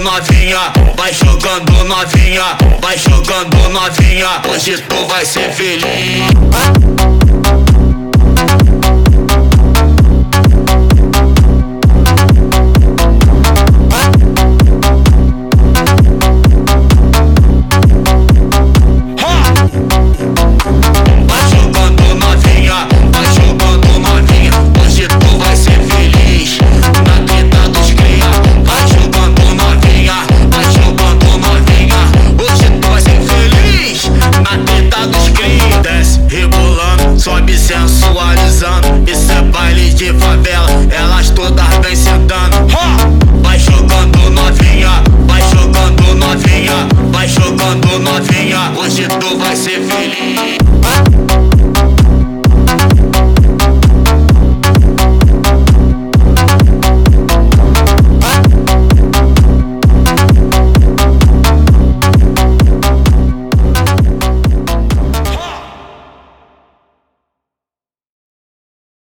novinha, vai jogando novinha, vai jogando novinha. Hoje tu vai ser feliz. Sobe sensualizando, isso é baile de favela, elas todas vem sentando. Vai jogando novinha, vai jogando novinha, vai jogando novinha. Hoje tu vai ser feliz.